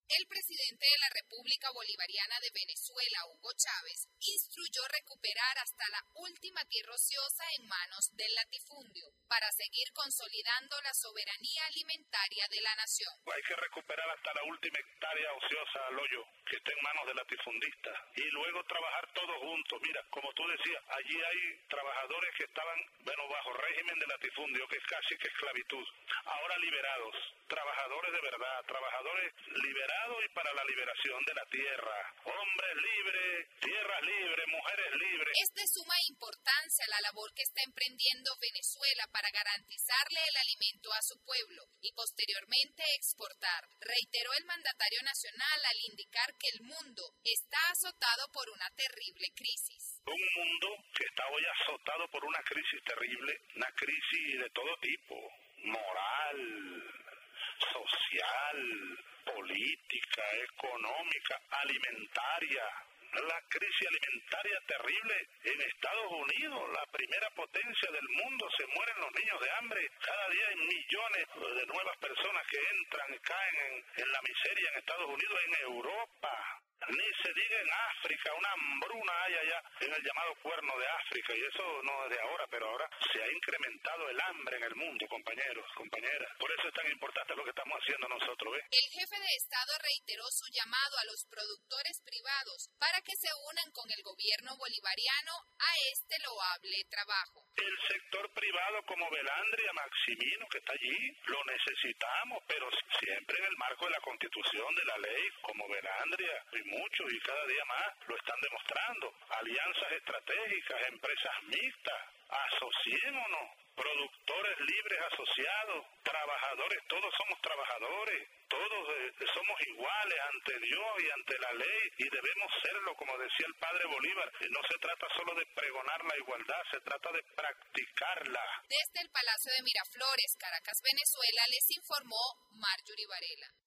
El presidente de la República Bolivariana de Venezuela, Hugo Chávez, instruyó recuperar hasta la última tierra ociosa en manos del latifundio para seguir consolidando la soberanía alimentaria de la nación. Hay que recuperar hasta la última hectárea ociosa al hoyo que está en manos de latifundistas y luego trabajar todos juntos. Mira, como tú decías, allí hay trabajadores que estaban, bajo régimen de latifundio, que es casi que esclavitud, ahora liberados, trabajadores de verdad, trabajadores liberados y para la liberación de la tierra, hombres libres, tierras libres, mujeres libres. Es de suma importancia la labor que está emprendiendo Venezuela para garantizarle el alimento a su pueblo y posteriormente exportar, reiteró el mandatario nacional al indicar que el mundo está azotado por una terrible crisis. Un mundo que está hoy azotado por una crisis terrible, una crisis de todo tipo, moral, social, política, económica, alimentaria. La crisis alimentaria terrible en Estados Unidos, la primera potencia del mundo, se mueren los niños de hambre. Cada día hay millones de nuevas personas que entran y caen en la miseria en Estados Unidos, en Europa. Ni se diga en África, una hambruna hay allá en el llamado Cuerno de África, y eso no es de ahora, pero ahora se ha incrementado el hambre en el mundo, compañeros, compañeras. Por eso es tan importante lo que estamos haciendo nosotros, ¿ves? El jefe de Estado reiteró su llamado a los productores privados para que se unan con el gobierno bolivariano a este loable trabajo. El sector privado como Belandria, Maximino, que está allí, lo necesitamos, pero siempre en el marco de la Constitución, de la ley, como Belandria, y muchos, y cada día más lo están demostrando. Alianzas estratégicas, empresas mixtas, asociémonos, productores libres asociados, trabajadores, todos somos trabajadores, todos somos iguales ante Dios y ante la ley, y debemos serlo, como decía el padre Bolívar. No se trata solo de pregonar la igualdad, se trata de practicarla. Desde el Palacio de Miraflores, Caracas, Venezuela, les informó Marjorie Varela.